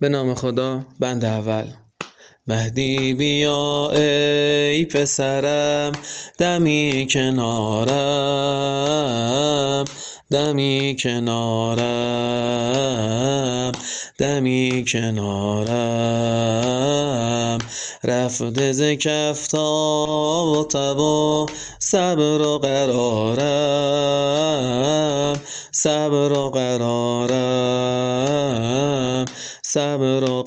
به نام خدا. بند اول. مهدی بیا ای پسرم، دمی کنارم، دمی کنارم، دمی کنارم. رفته ز کفتا و تب و صبر و قرارم، صبر و قرارم، صبر و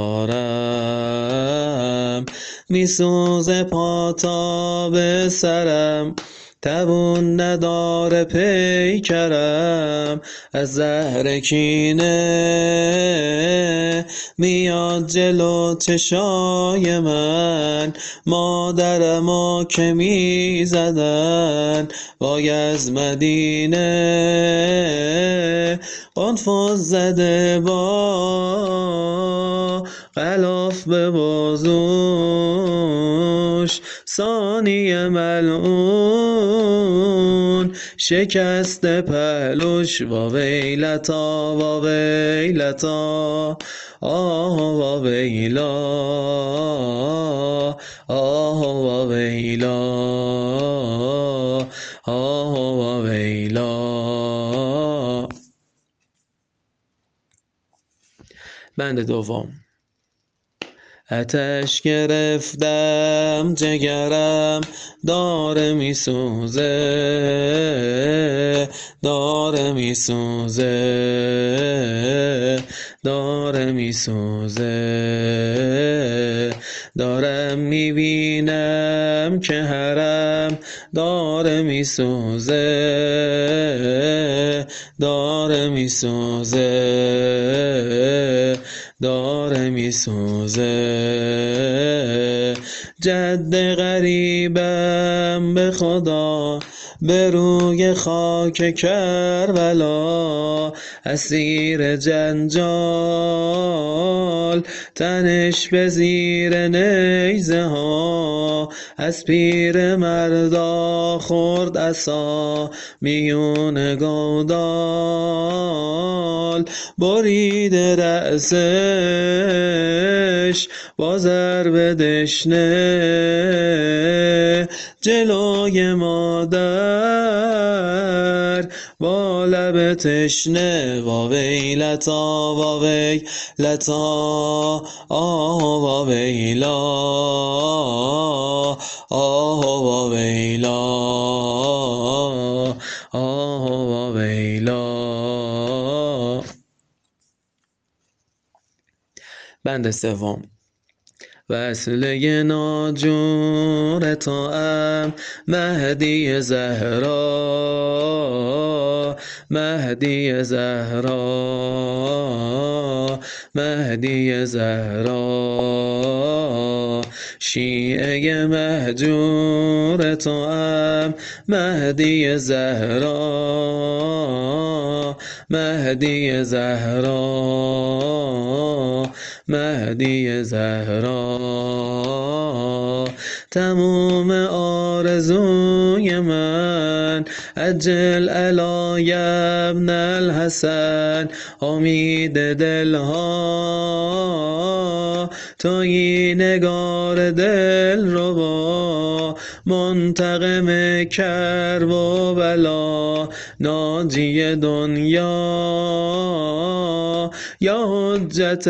قرارم. میسوزه پا تا به سرم، توان نداره پیکرم. از زهر کینه میاد جلو چشای من، مادرمو که میزدن وای از مدینه. قنفذ زده با غلاف به بازوش، ثانی ملعون شکست پهلوش. واویلتا واویلتا آه واویلا، آه واویلا، آه واویلا. بند دوم. آتش گرفتم جگرم، داره میسوزه، داره میسوزه، داره میسوزه. دارم میبینم که حرم داره میسوزه، داره میسوزه، داره میسوزه. جد غریبم به خدا، به روی خاک کربلا. اسیر جنجال تنش به زیر نیزه ها، از پیر مردا خورد عصا میون گودال. برید رأسش با ضرب دشنه، جلوی مادر با لب تشنه. واویلتا واویلتا آه واویلا، آه واویلا، آه واویلا. بند سوم. وصله ناجور توام مهدی زهرا، مهدی زهرا، مهدی زهرا. شیعه مهجور توام مهدی زهرا، مهدی زهرا، مهدی زهرا. تموم آرزوی من عجل علی ابن الحسن. امید دلها تویی نگار دل ربا، منتقم کرب و بلا، ناجی دنیا یا حجت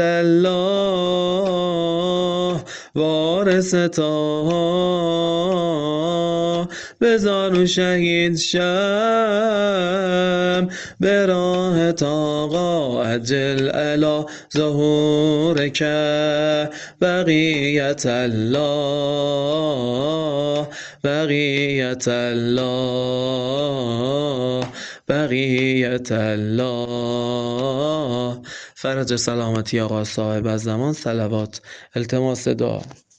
الله وارث طه. بذار شهید شم به راه طاقا، عجل علی ظهور که بقیت الله، بقیت الله، بقیت الله. فرج سلامتی آقا صاحب الزمان. صلوات. التماس دعا.